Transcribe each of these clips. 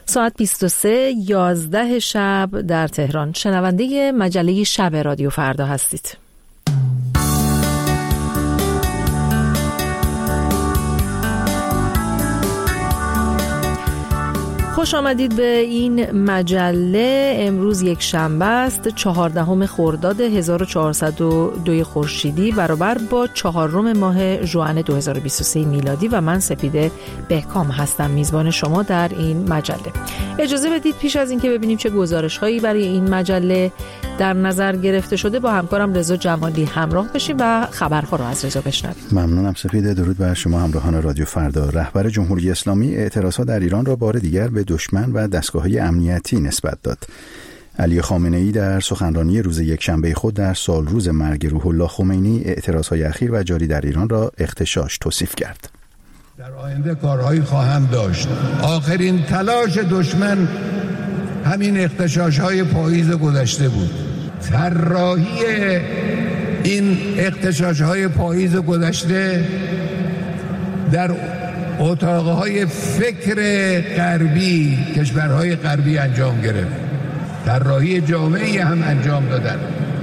ساعت 23:11 شب در تهران. شنونده مجله شب رادیو فردا هستید. خوش آمدید به این مجله. امروز یک شنبه است، 14 خرداد 1402 خورشیدی برابر با 4 ماه ژوئن 2023 میلادی و من سپیده بهکام هستم میزبان شما در این مجله. اجازه بدید پیش از اینکه ببینیم چه گزارش‌هایی برای این مجله در نظر گرفته شده با همکارم رضا جمالی همراه بشیم و خبرها رو از رضا بشنویم. ممنونم سپیده. درود بر شما همراهان رادیو فردا. رهبر جمهوری اسلامی اعتراضات در ایران را بار دیگر به دشمن و دستگاه‌های امنیتی نسبت داد. علی خامنه‌ای در سخنرانی روز یکشنبه خود در سالروز مرگ روح الله خمینی اعتراضهای اخیر و جاری در ایران را اغتشاش توصیف کرد. در آینده کارهایی خواهم داشت. آخرین تلاش دشمن همین اغتشاش‌های پاییز گذشته بود. طراحی این اغتشاش‌های پاییز گذشته در اتاقهای فکر غربی، کشورهای غربی انجام گرفت. طراحی جامعی هم انجام دادن.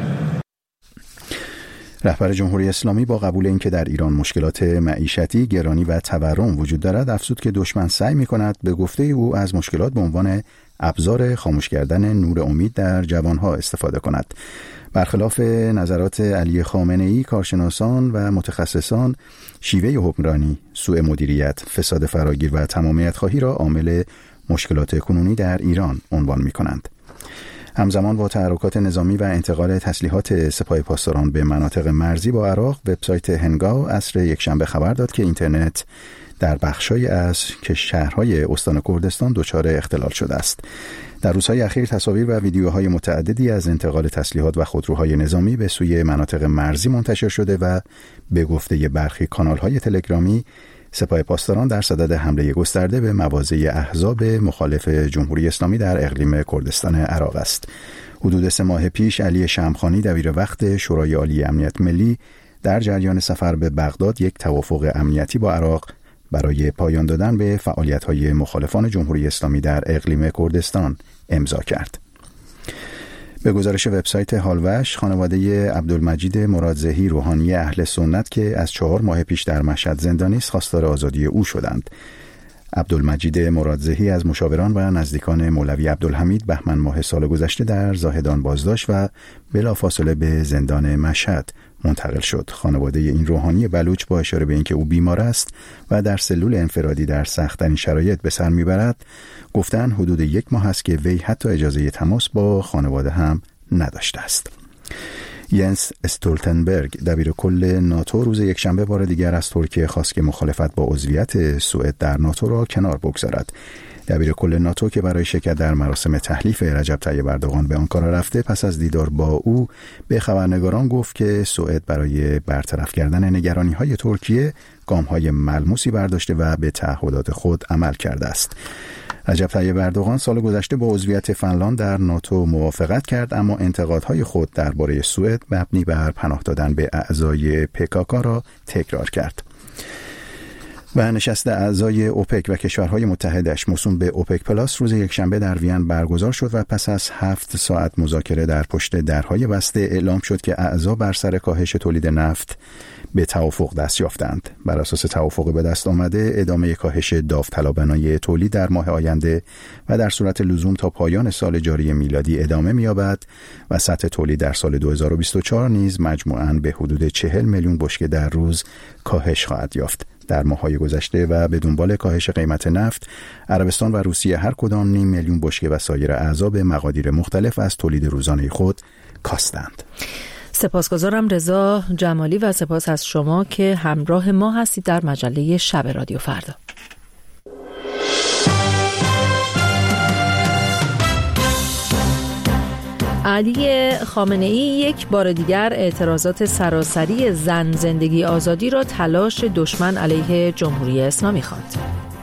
رهبر جمهوری اسلامی با قبول اینکه در ایران مشکلات معیشتی، گرانی و تورم وجود دارد، افزود که دشمن سعی می‌کند به گفته او از مشکلات به عنوان ابزار خاموش کردن نور امید در جوانها استفاده کند. برخلاف نظرات علی خامنه‌ای، کارشناسان و متخصصان شیوه حکمرانی، سوء مدیریت، فساد فراگیر و تمامیت خواهی را عامل مشکلات کنونی در ایران عنوان می‌کنند. همزمان با تحرکات نظامی و انتقال تسلیحات سپاه پاسداران به مناطق مرزی با عراق، وبسایت هنگاو عصر یکشنبه خبر داد که اینترنت در بخش‌هایی از که شهرهای استان کردستان دچار اختلال شده است. در روزهای اخیر تصاویر و ویدیوهای متعددی از انتقال تسلیحات و خودروهای نظامی به سوی مناطق مرزی منتشر شده و به گفته برخی کانال‌های تلگرامی، سپاه پاسداران در صدد حمله گسترده به مواضع احزاب مخالف جمهوری اسلامی در اقلیم کردستان عراق است. حدود 3 ماه پیش علی شمخانی دبیر وقت شورای عالی امنیت ملی در جریان سفر به بغداد یک توافق امنیتی با عراق برای پایان دادن به فعالیت‌های مخالفان جمهوری اسلامی در اقلیم کردستان امضا کرد. به گزارش وبسایت هالوش، خانواده عبدالمجید مرادزهی روحانی اهل سنت که از 4 ماه پیش در مشهد زندانی است، خواستار آزادی او شدند. عبدالمجید مرادزهی از مشاوران و نزدیکان مولوی عبدالحمید بهمن ماه سال گذشته در زاهدان بازداشت و بلافاصله به زندان مشهد منتقل شد. خانواده این روحانی بلوچ با اشاره به اینکه او بیمار است و در سلول انفرادی در سخت‌ترین شرایط به سر میبرد، گفتن حدود 1 ماه است که وی حتی اجازه تماس با خانواده هم نداشته است. ینس استولتنبرگ دبیر کل ناتو روز یکشنبه بار دیگر از ترکیه خواست که مخالفت با عضویت سوئد در ناتو را کنار بگذارد. دبیر کل ناتو که برای شرکت در مراسم تحلیف رجب طیب اردوغان به آنکارا رفته، پس از دیدار با او به خبرنگاران گفت که سوئد برای برطرف کردن نگرانی‌های ترکیه گام‌های ملموسی برداشته و به تعهدات خود عمل کرده است. رجب طیب اردوغان سال گذشته با عضویت فنلاند در ناتو موافقت کرد، اما انتقادهای خود درباره سوئد مبنی بر پناه دادن به اعضای پکاکا را تکرار کرد. و نشست اعضای اوپک و کشورهای متحدش موسوم به اوپک پلاس روز یکشنبه در وین برگزار شد و پس از 7 ساعت مذاکره در پشت درهای بسته اعلام شد که اعضا بر سر کاهش تولید نفت به توافق دست یافتند. بر اساس توافق به دست آمده، ادامه کاهش داوطلبانه تولید در ماه آینده و در صورت لزوم تا پایان سال جاری میلادی ادامه می‌یابد و سطح تولید در سال 2024 نیز مجموعاً به حدود 40 میلیون بشکه در روز کاهش خواهد یافت. در ماه‌های گذشته و به دنبال کاهش قیمت نفت، عربستان و روسیه هر کدام 0.5 میلیون بشکه و سایر اعضا به مقادیر مختلف از تولید روزانه خود کاستند. سپاسگزارم رضا جمالی و سپاس از شما که همراه ما هستید در مجله شب رادیو فردا. علی خامنه‌ای یک بار دیگر اعتراضات سراسری زن زندگی آزادی را تلاش دشمن علیه جمهوری اسلامی خواند.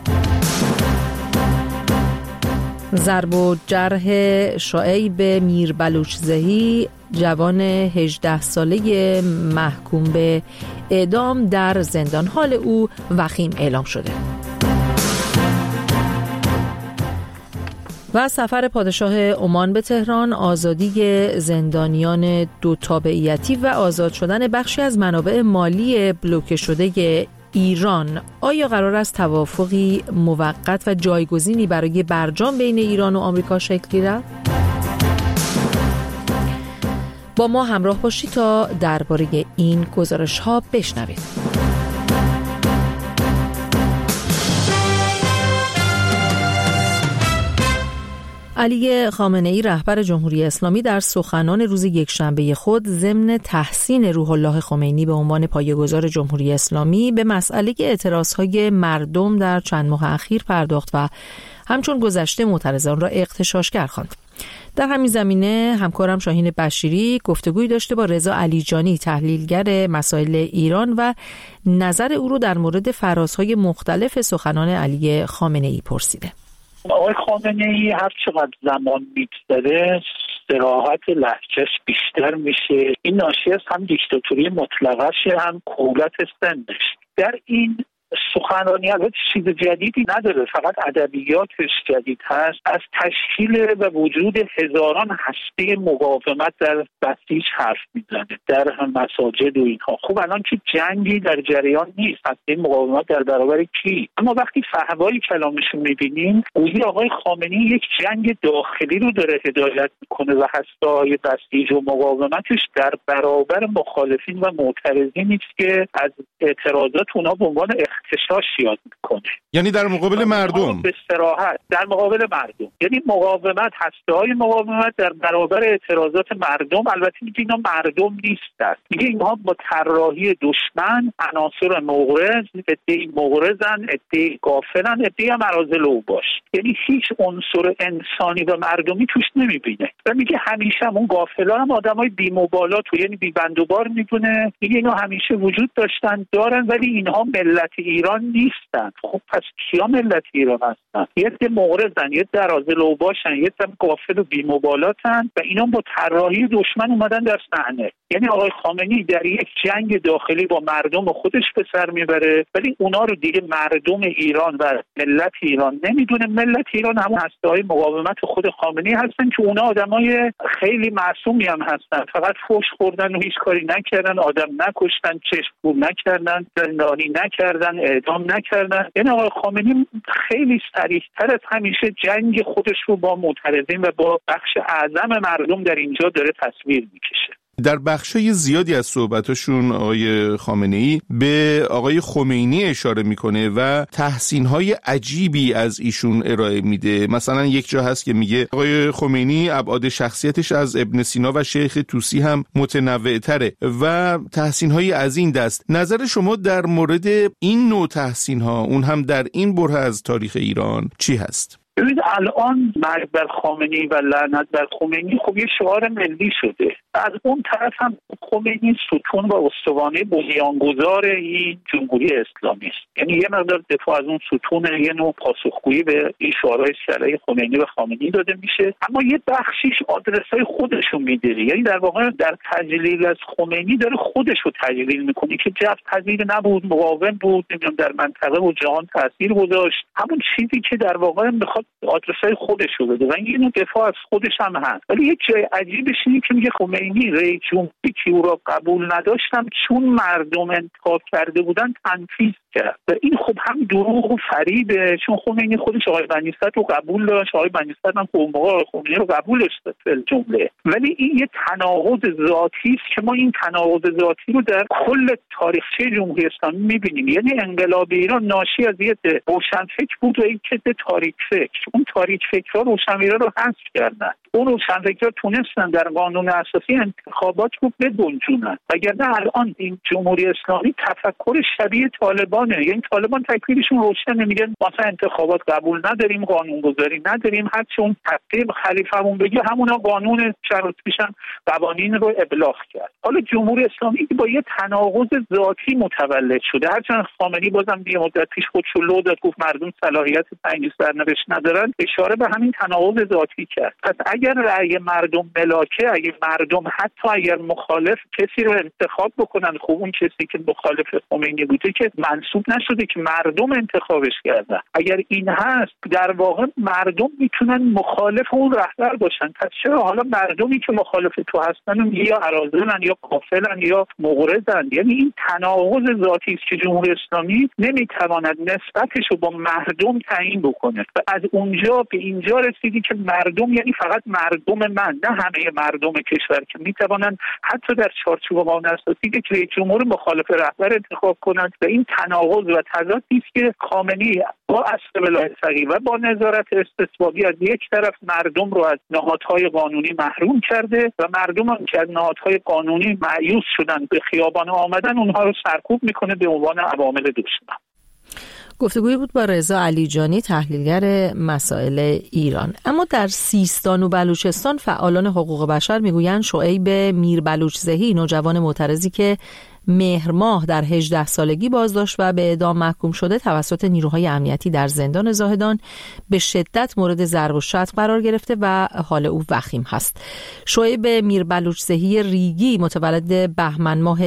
ضرب و جرح شعیب میر بلوچزهی، جوان 18 ساله محکوم به اعدام در زندان، حال او وخیم اعلام شده. و سفر پادشاه عمان به تهران، آزادی زندانیان دو تابعیتی و آزاد شدن بخشی از منابع مالی بلوکه شده ایران. آیا قرار است توافقی موقت و جایگزینی برای برجام بین ایران و آمریکا شکل گیرد؟ با ما همراه باشید تا درباره این گزارش‌ها بشنوید. علی خامنه‌ای رهبر جمهوری اسلامی در سخنان روز یکشنبه خود ضمن تحسین روح الله خمینی به عنوان پایه‌گذار جمهوری اسلامی به مسئله اعتراضهای مردم در چند ماه اخیر پرداخت و همچون گذشته معترضان را اغتشاشگر خواند. در همین زمینه همکارم شاهین بشیری گفتگوی داشته با رضا علیجانی، تحلیلگر مسائل ایران، و نظر او رو در مورد فرازهای مختلف سخنان علی خامنه‌ای پرسیده. آقای خامنه‌ای هر چقدر زمان می‌گذره صراحت لهجه‌اش بیشتر میشه. این ناشی از هم دیکتاتوری مطلقه هم کهولت سنش. در این سخنرانی البته چیز جدیدی نداره، فقط ادبیاتش جدید هست. از تشکیل و وجود هزاران هسته مقاومت در بسیج حرف میزنه، در مساجد و اینها. خب الان که جنگی در جریان نیست، هسته مقاومت در برابر کی؟ اما وقتی فحوای کلامشون میبینیم گویی آقای خامنه‌ای یک جنگ داخلی رو داره هدایت میکنه و هسته‌های بسیج و مقاومتش در برابر مخالفین و معترضینی است که از اعتراضات اونها به عنوان اختشاش یاد میکنه. یعنی در مقابل مردم، به صراحت در مقابل مردم، یعنی مقاومت، هسته‌های مقاومت در برابر اعتراضات مردم. البته میگه اینا مردم نیستن، میگه اینها با طراحی دشمن، عناصر مغرض، عده‌ای مغرضن، عده‌ای غافلن، عده‌ای هم اراذل اوباش، یعنی هیچ عنصر انسانی و مردمی توش نمیبینه. و میگه همیشه اون غافلا هم آدمای بی‌مبالات و یعنی بی‌بندوبار میدونه. میگه اینا همیشه وجود داشتن، دارن، ولی اینها ملت ایران نیستن. خب پس کیا ملت ایران هستن؟ یه عده مغرضن، یه عده اراذل اوباشن، یه عده غافل و بی‌مبالاتن و اینا با طراحی دشمن اومدن در صحنه. یعنی آقای خامنه‌ای در یک جنگ داخلی با مردم خودش به سر میبره، ولی اونا رو دیگه مردم ایران و ملت ایران نمیدونه. ملت ایران همون هسته‌های مقاومت خود خامنه‌ای هستن که اونا آدمای خیلی معصومی هم هستن، فقط فحش خوردن و هیچ کاری نکردن، آدم نکشتن، چشم کور نکردن، زندانی نکردن، اعدام نکردن. یعنی آقای خامنه‌ای خیلی صریح‌تر از همیشه جنگ خودش رو با معترضین و با بخش اعظم مردم در اینجا داره تصویر میکشه. در بخشای زیادی از صحبتاشون آقای خامنه‌ای به آقای خمینی اشاره میکنه و تحسین‌های عجیبی از ایشون ارائه میده. مثلا یک جا هست که میگه آقای خمینی ابعاد شخصیتش از ابن سینا و شیخ طوسی هم متنوع‌تره و تحسین‌های از این دست. نظر شما در مورد این نوع تحسین‌ها، اون هم در این بره از تاریخ ایران، چی هست؟ ببینید الان مرگ بر خامنه‌ای و لعنت بر خمینی خب یه شعار ملی شده. از اون طرف هم خمینی ستون و استوانه بنیانگذار این جمهوری اسلامی است. یعنی یه مقدار دفاع از اون ستون، یه نوع پاسخگویی به این شعارهای علیه خمینی و خامنه‌ای داده میشه، اما یه بخشیش آدرسای خودشون میده. یعنی در واقع در تجلیل از خمینی داره خودش رو تجلیل میکنه که جبهه پذیر نبود، مقاوم بود، نمیدونم در منطقه و جهان تاثیر گذاشت، همون چیزی که در واقع میخواد آدرسای خودش رو بده و این نوع دفاع از خودش هم هست. ولی یک جای عجیبش اینه که میگه خمینی رئیس جمهوری که او را قبول نداشتم چون مردم انتخاب کرده بودن تنفیذ کرد. و این خب هم دروغ و فریبه، چون خمینی خودش آقای بنی صدر رو قبول داشت، آقای بنی صدر هم اون موقع خمینی رو قبول داشت فل جمله. ولی این یه تناقض ذاتی است که ما این تناقض ذاتی رو در کل تاریخچه جمهوری اسلامی می‌بینیم. یعنی انقلاب ایران ناشی از یه روشنفکر بود و یک عده تاریک فکر. اون تاریک فکرها روشنفکرها رو حذف کردن. اون روشنفکرها تونستن در قانون اساسی انتخابات رو بگنجونن. وگرنه الان این جمهوری اسلامی تفکر شبیه طالبانه. یعنی طالبان تکلیفشون روشنه، میگن مثلا انتخابات قبول نداریم، قانونگذاری نداریم، هر چه اون تقدیم خلیفه‌مون بگه همونا قانون شرط پیشن قوانین رو ابلاغ کرد. حالا جمهوری اسلامی با یه تناقض ذاتی متولد شده. هرچند خامنه‌ای بازم یه مدت پیش خودشو لو داد، گفت مردم صلاحیت تعیین سرنوشت ندارن، ندارن اشاره به همین تناقض ذاتی کرد. پس اگر رأی مردم ملاکه، اگر مردم حتی اگر مخالف کسی رو انتخاب بکنن، خب اون کسی که مخالف خمینی بوده که منسوب نشده که مردم انتخابش کردن. اگر این هست در واقع مردم میتونن مخالف اون رهبر باشن. پس چرا حالا مردمی که مخالف تو هستن یا اراذلن یا کافلن یا مغرضن؟ یعنی این تناقض ذاتی است که جمهوری اسلامی نمیتواند نسبتش رو با مردم تعیین بکنه و از اونجا به اینجا رسیدی که مردم یعنی فقط مردم من، نه همه مردم کشور که میتوانند حتی در چارچوب قانون اساسی که رئیس جمهور مخالف رهبر انتخاب کنند. و این تناقض و تضادی است که خامنه‌ای با اصل ولایت فقیه و با نظارت استثبابی از یک طرف مردم رو از نهادهای قانونی محروم کرده و مردم هم که از نهادهای قانونی مایوس شدن به خیابان آمدن اونها رو سرکوب میکنه به عنوان عوامل دشمن. گفتگویی بود با رضا علیجانی، تحلیلگر مسائل ایران. اما در سیستان و بلوچستان فعالان حقوق بشر میگویند شعیب میربلوچزهی، نوجوان معترضی که مهر ماه در 18 سالگی بازداشت و به اعدام محکوم شده توسط نیروهای امنیتی در زندان زاهدان، به شدت مورد ضرب و شتم قرار گرفته و حال او وخیم هست. شعیب میربلوچزهی ریگی، متولد بهمن ماه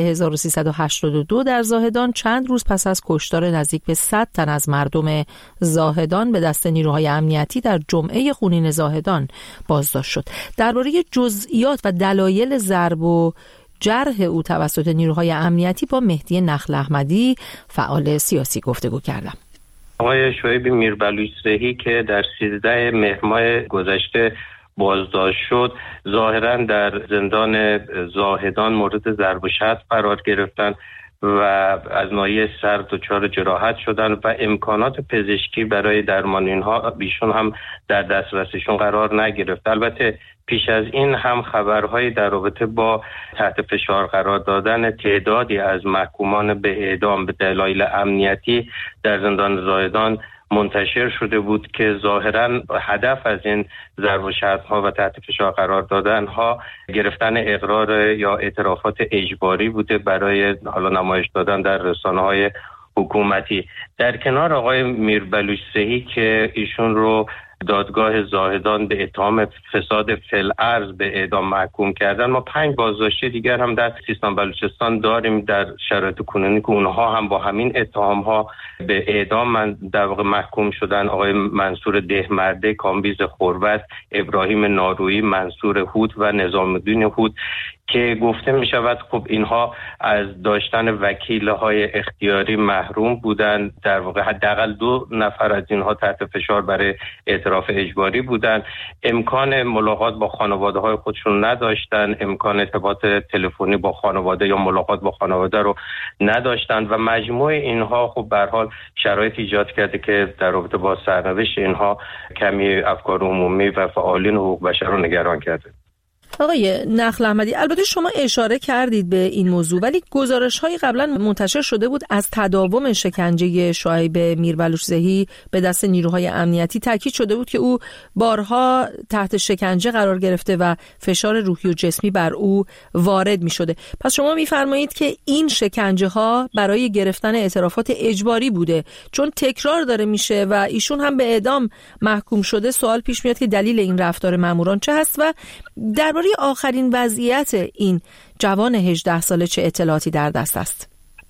1382 در زاهدان، چند روز پس از کشتار نزدیک به 100 تن از مردم زاهدان به دست نیروهای امنیتی در جمعه خونین زاهدان بازداشت شد. درباره جزئیات و دلایل ضرب و جرح او توسط نیروهای امنیتی با مهدی نخل احمدی، فعال سیاسی، گفتگو کردم. آقای شعیب میربلوچزهی که در 13 مهر ماه گذشته بازداشت شد، ظاهراً در زندان زاهدان مورد ضرب و شتم قرار گرفتند و از ناحیه سر دچار جراحت شدن و امکانات پزشکی برای درمان اینها بیشون هم در دسترسشون قرار نگرفت. البته پیش از این هم خبرهایی در رابطه با تحت فشار قرار دادن تعدادی از محکومان به اعدام به دلایل امنیتی در زندان زاهدان منتشر شده بود که ظاهراً هدف از این ضرب و شتم‌ها و تحت فشار قرار دادن‌ها گرفتن اقرار یا اعترافات اجباری بوده برای حالا نمایش دادن در رسانه‌های حکومتی. در کنار آقای میربلوچزهی که ایشون رو دادگاه زاهدان به اتهام فساد فی‌الارض به اعدام محکوم کردن، ما 5 بازداشتی دیگر هم در سیستان بلوچستان داریم در شرایط کنونی که اونها هم با همین اتهام‌ها به اعدام در واقع محکوم شدن. آقای منصور دهمرده، کامبیز خوربت، ابراهیم نارویی، منصور هود و نظام الدین هود که گفته می شود خب اینها از داشتن وکیل‌های اختیاری محروم بودند. در واقع حداقل 2 نفر از اینها تحت فشار برای اعتراف اجباری بودند. امکان ملاقات با خانواده‌های خودشون نداشتند، امکان ارتباط تلفنی با خانواده یا ملاقات با خانواده رو نداشتند و مجموع اینها خب به هر حال شرایط ایجاد کرده که در رابطه با سرنوشت اینها کمی افکار عمومی و فعالین حقوق بشر رو نگران کرده. آقای نخل احمدی، البته شما اشاره کردید به این موضوع، ولی گزارش‌های قبلا منتشر شده بود از تداوم شکنجه شعیب میربلوچزهی به دست نیروهای امنیتی. تاکید شده بود که او بارها تحت شکنجه قرار گرفته و فشار روحی و جسمی بر او وارد می‌شده. پس شما می‌فرمایید که این شکنجه‌ها برای گرفتن اعترافات اجباری بوده، چون تکرار داره میشه و ایشون هم به اعدام محکوم شده. سوال پیش میاد که دلیل این رفتار ماموران چه هست و درباره آخرین وضعیت این جوان 18 ساله چه اطلاعاتی در دست است؟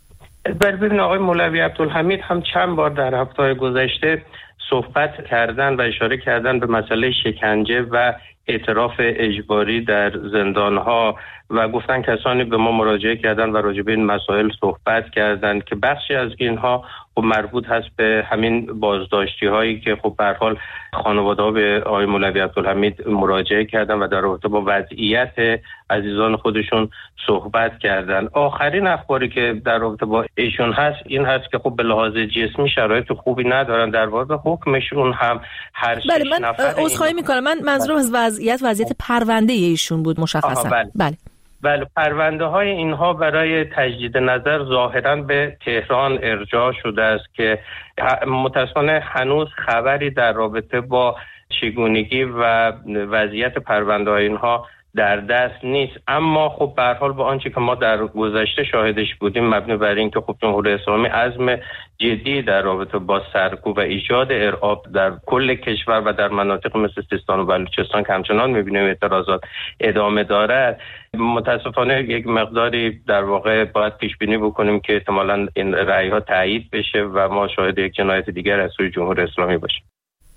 ببینید آقای مولوی عبدالحمید هم چند بار در هفته‌های گذشته صحبت کردن و اشاره کردن به مسئله شکنجه و اعتراف اجباری در زندان‌ها و گفتن کسانی به ما مراجعه کردن و راجع به این مسائل صحبت کردن که بخشی از اینها خب مربوط هست به همین بازداشتی هایی که خب به هر حال خانواده‌ها به آقای مولوی عبدالحمید مراجعه کردن و در رابطه با وضعیت عزیزان خودشون صحبت کردن. آخرین اخباری که در رابطه با ایشون هست این هست که خب به لحاظ جسمی شرایط خوبی ندارن. در واقع حکمشون هم هر 6 بله، من نفر عذرخواهی میکنم، من منظورم از وضعیت پرونده ایشون بود مشخصا. بله، پرونده های اینها برای تجدید نظر ظاهراً به تهران ارجاع شده است که متأسفانه هنوز خبری در رابطه با چگونگی و وضعیت پرونده های اینها در دست نیست. اما خب به هر حال با آنچه که ما در گذشته شاهدش بودیم، مبنی بر اینکه خب جمهوری اسلامی عزم جدی در رابطه با سرکوب و ایجاد ارعاب در کل کشور و در مناطق مثل سیستان و بلوچستان که همچنان می‌بینیم اعتراضات ادامه دارد، متاسفانه یک مقداری در واقع باید پیش بینی بکنیم که احتمالاً این رأی‌ها تایید بشه و ما شاهد یک جنایت دیگر از سوی جمهوری اسلامی باشیم.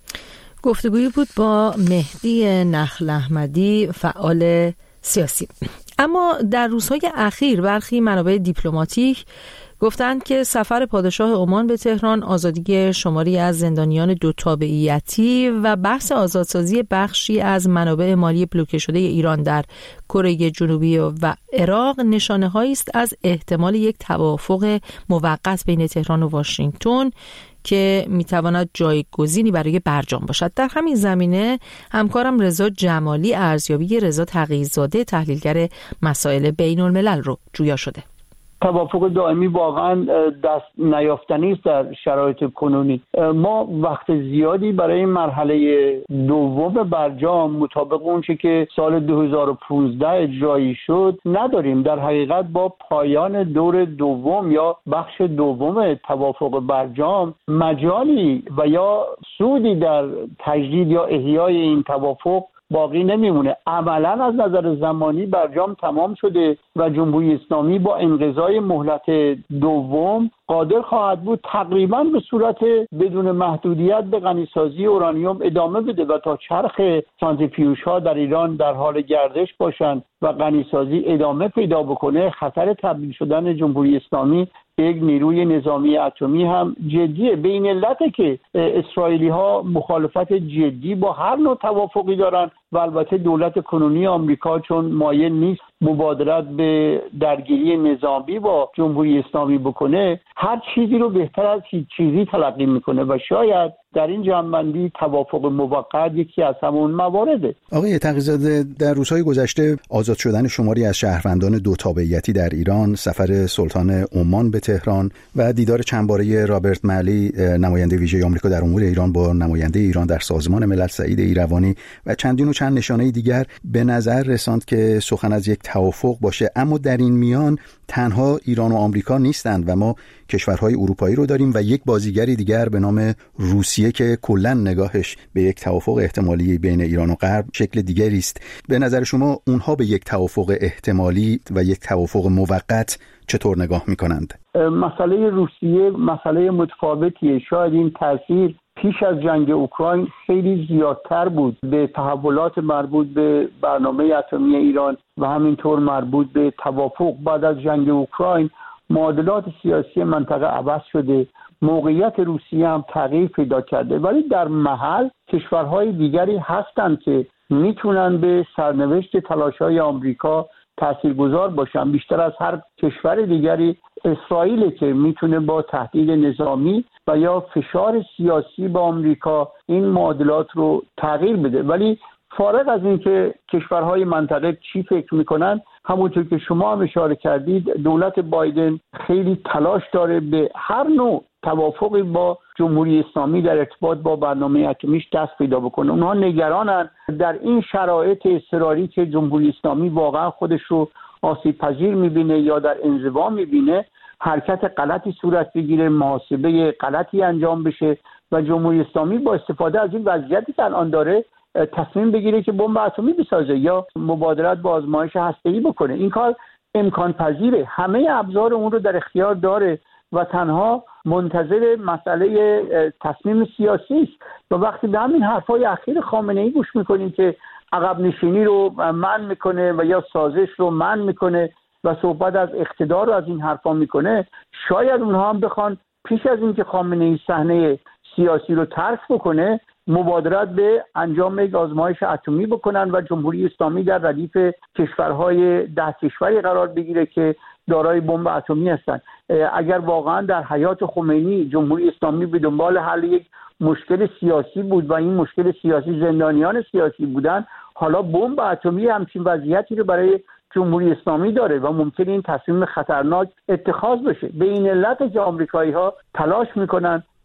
گفتگویی بود با مهدی نخل احمدی، فعال سیاسی. اما در روزهای اخیر برخی منابع دیپلماتیک گفتند که سفر پادشاه عمان به تهران، آزادی شماری از زندانیان دو تابعیتی و بحث آزادسازی بخشی از منابع مالی بلوکه شده ایران در کره جنوبی و عراق نشانه‌هایی است از احتمال یک توافق موقت بین تهران و واشنگتن که میتواند جایگزینی برای برجام باشد. در همین زمینه همکارم رضا جمالی ارزیابی رضا تقی‌زاده تحلیلگر مسائل بین الملل رو جویا شده. توافق دائمی واقعا دست نیافتنی است در شرایط کنونی. ما وقت زیادی برای مرحله دوم برجام مطابق اونچه که سال 2015 اجرایی شد نداریم. در حقیقت با پایان دور دوم یا بخش دوم توافق برجام مجالی و یا سودی در تجدید یا احیای این توافق باقی نمیمونه. عملا از نظر زمانی برجام تمام شده و جمهوری اسلامی با انقضای مهلت دوم قادر خواهد بود تقریبا به صورت بدون محدودیت به غنیسازی اورانیوم ادامه بده و تا چرخ سانتریفیوژها در ایران در حال گردش باشند و غنیسازی ادامه پیدا بکنه. خطر تبدیل شدن جمهوری اسلامی به یک نیروی نظامی اتمی هم جدیه. به این علته که اسرائیلی ها مخالفت جدی با هر نوع توافقی دارن و البته دولت کنونی آمریکا چون مایل نیست مبادرت به درگیری نظامی با جمهوری اسلامی بکنه، هر چیزی رو بهتر از هیچ چیزی تلقی میکنه و شاید در این جمع‌بندی توافق موقت یکی از همون موارده. آقای تقی‌زاده، در روزهای گذشته آزاد شدن شماری از شهروندان دو تابعیتی در ایران، سفر سلطان عمان به تهران و دیدار چندباره رابرت ملی نماینده ویژه آمریکا در امور ایران با نماینده ایران در سازمان ملل سعید ایروانی و چندین و چند نشانه دیگر به نظر رساند که سخن از یک توافق باشه. اما در این میان تنها ایران و آمریکا نیستند و ما کشورهای اروپایی رو داریم و یک بازیگری دیگر به نام روسیه که کلاً نگاهش به یک توافق احتمالی بین ایران و غرب شکل دیگری است. به نظر شما اونها به یک توافق احتمالی و یک توافق موقت چطور نگاه می‌کنند؟ مسئله روسیه مسئله متفاوتیه. شاید این تاثیر پیش از جنگ اوکراین خیلی زیادتر بود به تحولات مربوط به برنامه اتمی ایران و همینطور مربوط به توافق. بعد از جنگ اوکراین معادلات سیاسی منطقه عوض شده، موقعیت روسیه هم تغییر پیدا کرده، ولی در محل کشورهای دیگری هستند که میتونن به سرنوشت تلاش‌های آمریکا تاثیرگذار باشن. بیشتر از هر کشور دیگری اسرائیل که میتونه با تهدید نظامی و یا فشار سیاسی با آمریکا این معادلات رو تغییر بده. ولی فارغ از این که کشورهای منطقه چی فکر میکنن، همونطور که شما هم اشاره کردید دولت بایدن خیلی تلاش داره به هر نوع توافقی با جمهوری اسلامی در ارتباط با برنامه اتمیش دست پیدا بکنه. اونها نگرانن در این شرایط اضطراری که جمهوری اسلامی واقعا خودش رو آسیب پذیر میبینه یا در انزوا میبینه، حرکت غلطی صورت بگیره، محاسبه غلطی انجام بشه و جمهوری اسلامی با استفاده از این وضعیتی که الان داره تصمیم بگیره که بمب اتمی بسازه یا مبادرت با آزمایش هسته‌ای بکنه. این کار امکان پذیره، همه ابزار اون رو در اختیار داره و تنها منتظر مسئله تصمیم سیاسی است. و وقتی به همین حرفای اخیر خامنه‌ای گوش میکنیم که عقب نشینی رو منع میکنه و یا سازش رو منع میکنه و صحبت از اقتدار رو از این حرفا میکنه، شاید اونها هم بخوان پیش از اینکه خامنه‌ای صحنه سیاسی رو ترک بکنه مبادرت به انجام یک آزمایش اتمی بکنن و جمهوری اسلامی در ردیف کشورهای 10 کشوری قرار بگیره که دارای بمب اتمی هستند. اگر واقعا در حیات خمینی جمهوری اسلامی به دنبال حل یک مشکل سیاسی بود و این مشکل سیاسی زندانیان سیاسی بودن، حالا بمب اتمی همچین وضعیتی رو برای جمهوری اسلامی داره و ممکن این تصمیم خطرناک اتخاذ بشه. به این علت که آمریکایی‌ها تلاش میکنن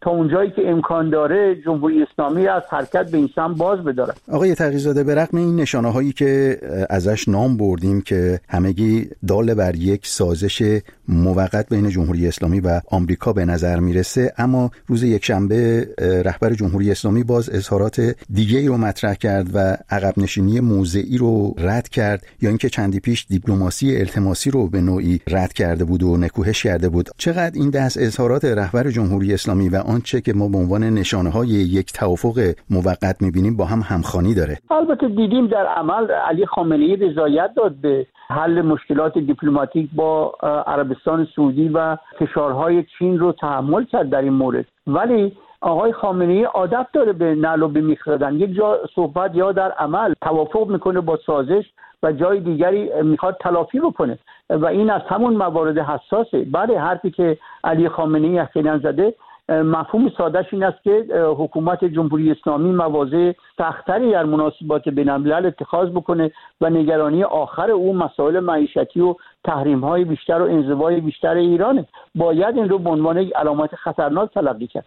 تا اونجایی که امکان داره جمهوری اسلامی از حرکت به این سمت باز بداره. آقای تقی‌زاده، به رغم این نشانه‌هایی که ازش نام بردیم که همگی دال بر یک سازش موقت بین جمهوری اسلامی و آمریکا به نظر میرسه، اما روز یکشنبه رهبر جمهوری اسلامی باز اظهارات دیگه‌ای رو مطرح کرد و عقب نشینی موضعی رو رد کرد، یا اینکه چندی پیش دیپلماسی التماسی رو به نوعی رد کرده بود و نکوهش کرده بود. چقدر این دست اظهارات رهبر جمهوری اسلامی و آنچه که ما به عنوان نشانه‌های یک توافق موقت می‌بینیم با هم همخوانی داره؟ البته دیدیم در عمل علی خامنه‌ای رضایت داد به حل مشکلات دیپلماتیک با عربستان سعودی و فشارهای چین رو تحمل کرد در این مورد، ولی آقای خامنه‌ای عادت داره به نعل و به میخ زدن. یک جا صحبت یا در عمل توافق میکنه با سازش و جای دیگری میخواد تلافی بکنه و این از همون موارد حساسه. بله، حرفی که علی خامنه‌ای اخیراً زده مفهوم سادهش این است که حکومت جمهوری اسلامی مواضع سخت‌تری در مناسبات بین‌الملل اتخاذ بکنه و نگرانی آخر او مسائل معیشتی و تحریم‌های بیشتر و انزوای بیشتر ایرانه. باید این رو به عنوان یک علامت خطرناک تلقی کرد.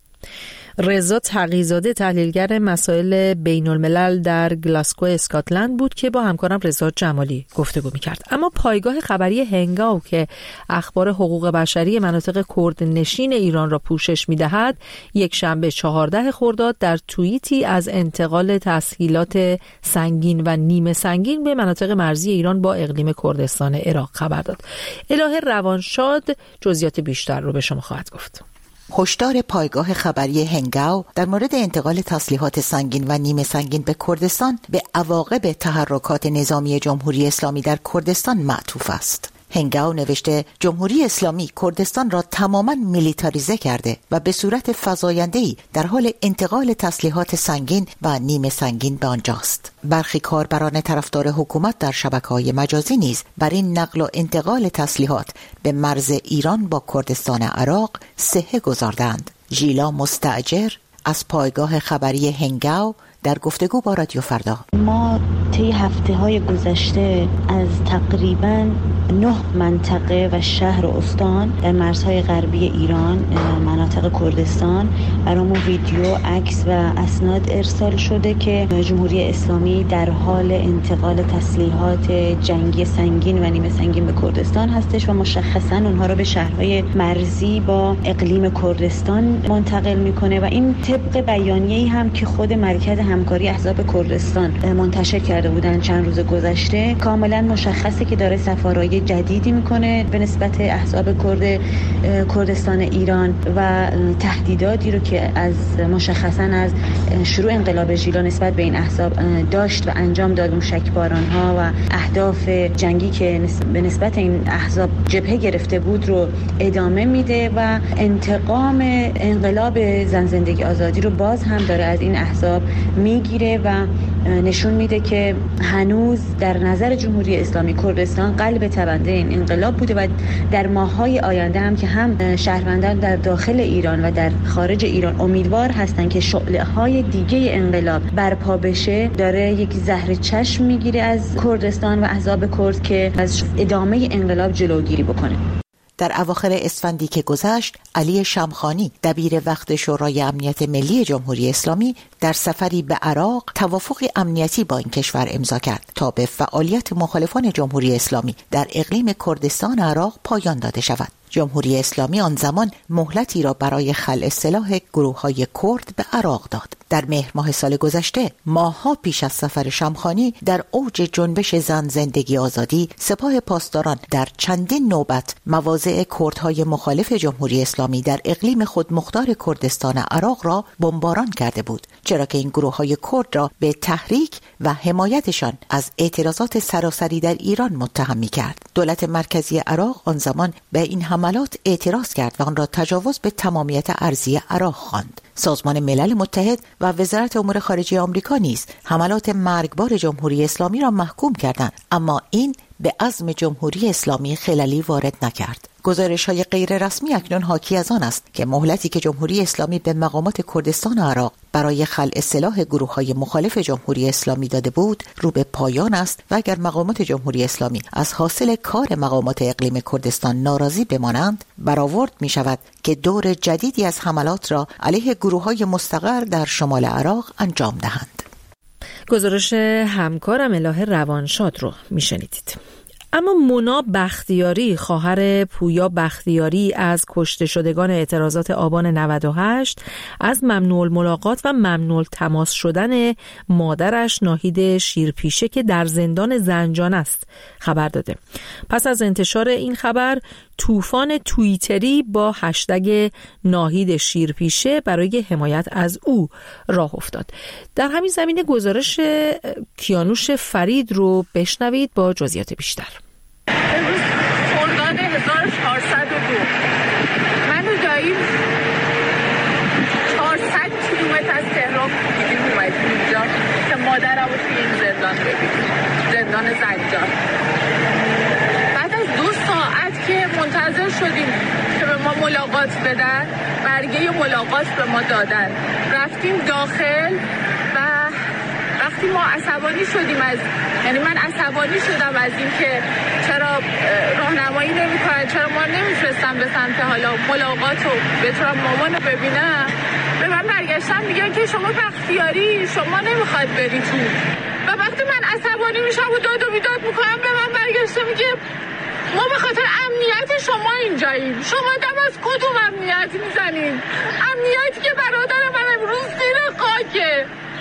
رضا تقی‌زاده، تحلیلگر مسائل بین الملل در گلاسکو اسکاتلند بود که با همکارم رضا جمالی گفتگو می‌کرد. اما پایگاه خبری هنگاو که اخبار حقوق بشری مناطق کرد نشین ایران را پوشش می‌دهد، یک شنبه 14 خرداد در توییتی از انتقال تسهیلات سنگین و نیمه سنگین به مناطق مرزی ایران با اقلیم کردستان عراق خبر داد. الهه روانشاد جزئیات بیشتر رو به شما خواهد گفت. هشدار پایگاه خبری هنگاو در مورد انتقال تسلیحات سنگین و نیمه سنگین به کردستان به عواقب تحرکات نظامی جمهوری اسلامی در کردستان معطوف است. هنگاو نوشته جمهوری اسلامی کردستان را تماما میلیتاریزه کرده و به صورت فزاینده‌ای در حال انتقال تسلیحات سنگین و نیمه سنگین به آنجاست. برخی کاربران طرفدار حکومت در شبکه‌های مجازی نیز بر این نقل و انتقال تسلیحات به مرز ایران با کردستان عراق صحه گذاردند. ژیلا مستاجر از پایگاه خبری هنگاو در گفتگو با رادیو فردا: ما طی هفته‌های گذشته از تقریباً 9 منطقه و شهر و استان در مرزهای غربی ایران، مناطق کردستان، برامون ویدیو، عکس و اسناد ارسال شده که جمهوری اسلامی در حال انتقال تسلیحات جنگی سنگین و نیمه سنگین به کردستان هستش و مشخصاً اونها رو به شهرهای مرزی با اقلیم کردستان منتقل میکنه و این طبق بیانیه‌ای هم که خود مرکز همکاری احزاب کردستان منتشر کرده بودن چند روز گذشته کاملا مشخصه که داره سفارهای جدیدی میکنه به نسبت احزاب کردستان ایران و تهدیداتی رو که از مشخصا از شروع انقلاب ژیلا نسبت به این احزاب داشت و انجام داد، موشکباران‌ها و اهداف جنگی که به نسبت این احزاب جبهه گرفته بود رو ادامه میده و انتقام انقلاب زن زندگی آزادی رو باز هم داره از این احزاب میگیره و نشون میده که هنوز در نظر جمهوری اسلامی کردستان قلب تبنده این انقلاب بوده و در ماه‌های آینده هم که هم شهروندان در داخل ایران و در خارج ایران امیدوار هستن که شعله‌های دیگه انقلاب برپا بشه، داره یک زهر چشم میگیره از کردستان و احزاب کرد که از ادامه انقلاب جلوگیری بکنه. در اواخر اسفندی که گذشت، علی شمخانی دبیر وقت شورای امنیت ملی جمهوری اسلامی در سفری به عراق توافق امنیتی با این کشور امضا کرد تا به فعالیت مخالفان جمهوری اسلامی در اقلیم کردستان عراق پایان داده شود. جمهوری اسلامی آن زمان مهلتی را برای خلع سلاح گروه‌های کرد به عراق داد. در مهر ماه سال گذشته، ماه‌ها پیش از سفر شمخانی، در اوج جنبش زن زندگی آزادی، سپاه پاسداران در چندین نوبت مواضع کردهای مخالف جمهوری اسلامی در اقلیم خودمختار کردستان عراق را بمباران کرده بود، چرا که این گروه‌های کرد را به تحریک و حمایتشان از اعتراضات سراسری در ایران متهم می‌کرد. دولت مرکزی عراق آن زمان به این حملات اعتراض کرد و آن را تجاوز به تمامیت ارضی عراق خواند. سازمان ملل متحد و وزارت امور خارجه آمریکا نیز حملات مرگبار جمهوری اسلامی را محکوم کردند، اما این به عزم جمهوری اسلامی خللی وارد نکرد. گزارش‌های غیر رسمی اکنون حاکی از آن است که مهلتی که جمهوری اسلامی به مقامات کردستان عراق برای خلع سلاح گروه‌های مخالف جمهوری اسلامی داده بود رو به پایان است و اگر مقامات جمهوری اسلامی از حاصل کار مقامات اقلیم کردستان ناراضی بمانند، برآورد می شود که دور جدیدی از حملات را علیه گروه‌های مستقر در شمال عراق انجام دهند. گزارش همکارم الهه روانشاد رو می شنیدید. اما مونا بختیاری، خواهر پویا بختیاری از کشته شدگان اعتراضات آبان 98 از ممنوع الملاقات و ممنوع تماس شدن مادرش ناهید شیرپیشه که در زندان زنجان است خبر داده. پس از انتشار این خبر طوفان توییتری با هشتگ ناهید شیرپیشه برای حمایت از او راه افتاد. در همین زمینه گزارش کیانوش فرید رو بشنوید با جزئیات بیشتر. امروز خرداد 1402 من و داییم 400 کیلومتر از تهران بودیم اومدیم اینجا که مادرم رو توی این زندان ببینیم، زندان زنجان. بعد از 2 ساعت که منتظر شدیم که به ما ملاقات بدن، برگه ملاقات به ما دادن، رفتیم داخل و وقتی ما عصبانی شدیم یعنی من عصبانی شدم از این که چرا راهنمایی نمی‌کنن، چرا ما نمی‌فرستن به سمت حالا ملاقات و بتونم مامانو ببینم. به من برگشتن میگن که شما بختیاری، شما نمیخواد بری تو. و وقتی من عصبانی میشم و داد و بیداد میکنم به من برگشته میگه ما به خاطر امنیت شما اینجاییم. شما دم از کدوم امنیت میزنین؟ امنیتی که برادر من امروز زیر خاکه،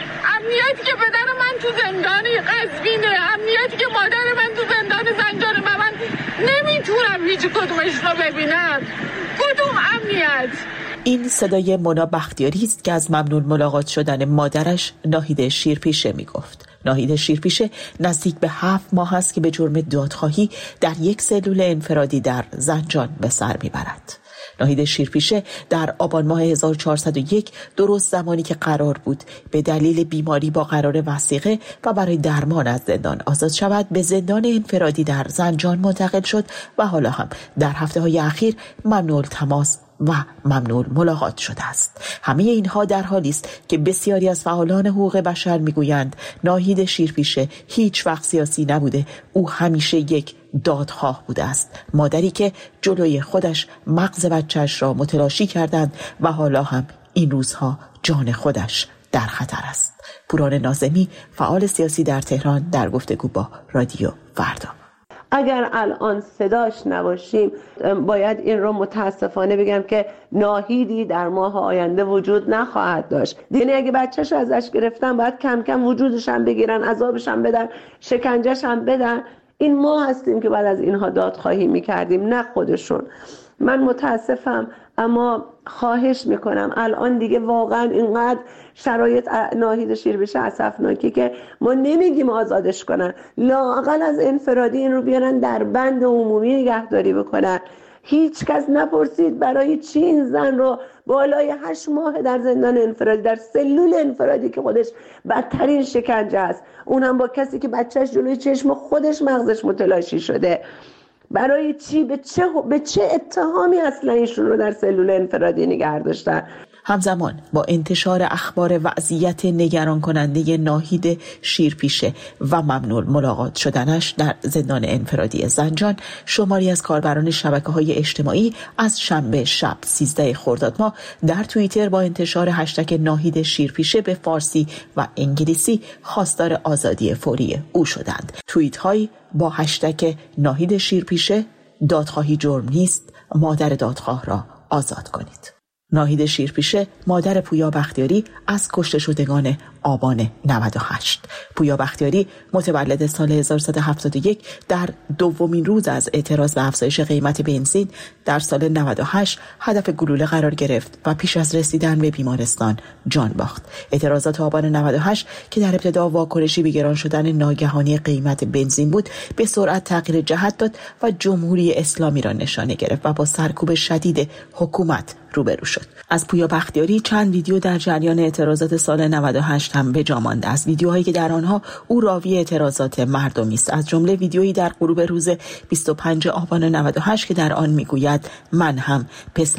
امنیتی که پدر من تو زندانی قزوینه، امنیتی که مادر من تو زندان زنجانه و من نمیتونم هیچ کدومش رو ببینم. کدوم امنیت؟ این صدای مونا بختیاری است که از ممنوع ملاقات شدن مادرش ناهید شیرپیشه میگفت. ناهید شیرپیشه نزدیک به 7 ماه است که به جرم دادخواهی در یک سلول انفرادی در زنجان به سر میبرد. ناهید شیرپیشه در آبان ماه 1401 درست زمانی که قرار بود به دلیل بیماری با قرار وثیقه و برای درمان از زندان آزاد شود، به زندان انفرادی در زنجان منتقل شد و حالا هم در هفته‌های اخیر ممنوع تماس و ممنوع ملاقات شده است. همه اینها در حالی است که بسیاری از فعالان حقوق بشر میگویند ناهید شیرپیشه هیچ وقت سیاسی نبوده، او همیشه یک دادخواه بوده است، مادری که جلوی خودش مغز بچه‌اش را متلاشی کردند و حالا هم این روزها جان خودش در خطر است. پوران ناظمی، فعال سیاسی در تهران، در گفتگو با رادیو فردا. اگر الان صداش نباشیم باید این رو متاسفانه بگم که ناهیدی در ماه آینده وجود نخواهد داشت. یعنی اگه بچه‌ش ازش گرفتن باید کم کم وجودش هم بگیرن، عذابش هم بدن، شکنجهش هم بدن. این ما هستیم که بعد از اینها دادخواهی میکردیم، نه خودشون. من متاسفم اما خواهش میکنم الان دیگه واقعا اینقدر شرایط ناهید شیرپیشه اسفناکی که ما نمیگیم آزادش کنن، لااقل از انفرادی این رو بیارن در بند عمومی نگهداری بکنن. هیچ کس نپرسید برای چی این زن رو بالای 8 ماه در زندان انفرادی، در سلول انفرادی که خودش بدترین شکنجه است، اون هم با کسی که بچهش جلوی چشم خودش مغزش متلاشی شده، برای چی؟ به چه اتهامی اصلا ایشون رو در سلول انفرادی نگه داشتن؟ همزمان با انتشار اخبار وضعیت نگران کننده ناهید شیرپیشه و ممنوع ملاقات شدنش در زندان انفرادی زنجان، شماری از کاربران شبکه‌های اجتماعی از شنبه شب 13 خرداد ماه در توییتر با انتشار هشتگ ناهید شیرپیشه به فارسی و انگلیسی خواستار آزادی فوری او شدند. توییت‌هایی با هشتگ ناهید شیرپیشه، دادخواهی جرم نیست، مادر دادخواه را آزاد کنید. ناهید شیرپیشه مادر پویا بختیاری از کشته شدگان آبان 98. پویا بختیاری متولد سال 1171 در دومین روز از اعتراض به افزایش قیمت بنزین در سال 98 هدف گلوله قرار گرفت و پیش از رسیدن به بیمارستان جان باخت. اعتراضات آبان 98 که در ابتدا واکنشی به گران شدن ناگهانی قیمت بنزین بود، به سرعت تغییر جهت داد و جمهوری اسلامی را نشانه گرفت و با سرکوب شدید حکومت روبرو شد. از پویا بختیاری چند ویدیو در جریان اعتراضات سال 98 هم به جا مانده است. ویدیوهایی که در آنها او راوی اعتراضات مردمی است، از جمله ویدیویی در غروب روز 25 آبان 98 که در آن میگوید من هم پسر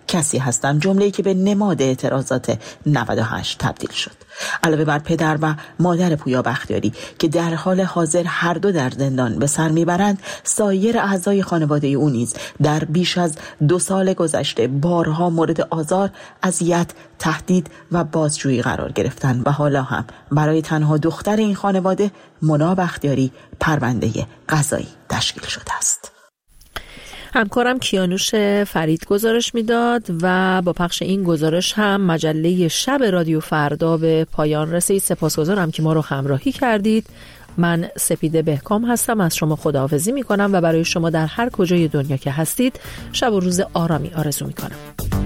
کسی هستم، جمله‌ای که به نماد اعتراضات 98 تبدیل شد. علاوه بر پدر و مادر پویا بختیاری که در حال حاضر هر دو در زندان به سر میبرند، سایر اعضای خانواده او نیز در بیش از 2 سال گذشته بارها مورد آزار، اذیت، تهدید و بازجویی قرار گرفتند و حالا هم برای تنها دختر این خانواده، مونا بختیاری، پرونده قضایی تشکیل شده است. همکارم کیانوش فرید گزارش میداد و با پخش این گزارش هم مجله شب رادیو فردا به پایان رسید. سپاسگزارم که ما رو همراهی کردید. من سپیده بهکام هستم، از شما خداحافظی میکنم و برای شما در هر کجای دنیا که هستید شب و روز آرامی آرزو میکنم.